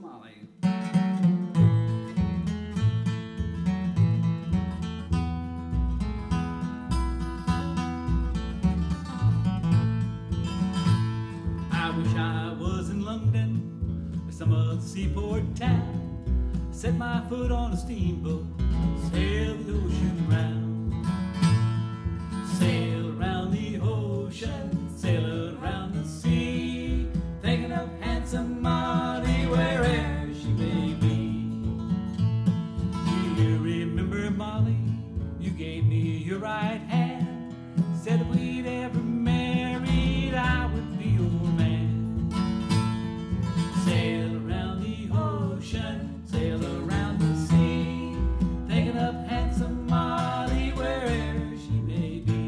Molly. I wish I was in London or some other seaport town. Set my foot on a steamboat, sail the ocean round. Sail around the ocean, sail around the sea, thinking of handsome Molly wherever she may be. Do you remember, Molly? You gave me your right hand, said if we'd ever married, I would be your man. Sail around the ocean, sail around the sea, thinking of handsome Molly wherever she may be.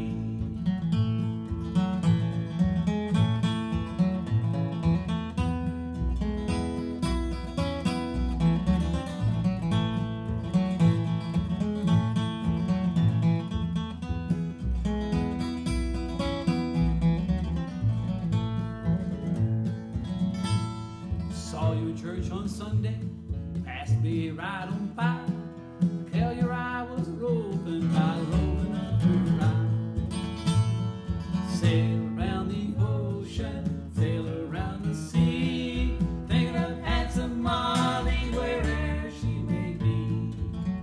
Saw you at church on Sunday, passed me right on by. Tell your eye was roving by rolling up her eye. Sail around the ocean, sail around the sea, thinking of handsome Molly wherever she may be.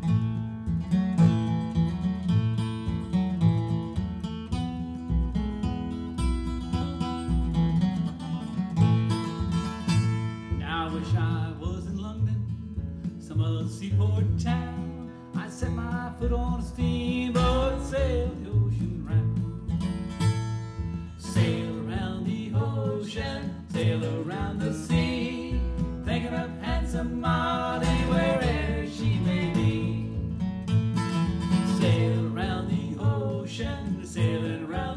Now I wish I was in London, some other seaport town. I'd set my foot on a steamboat, sail the ocean round. Sail around the ocean, sail around the sea, thinking of handsome Molly wherever she may be. Sail around the ocean, sailing around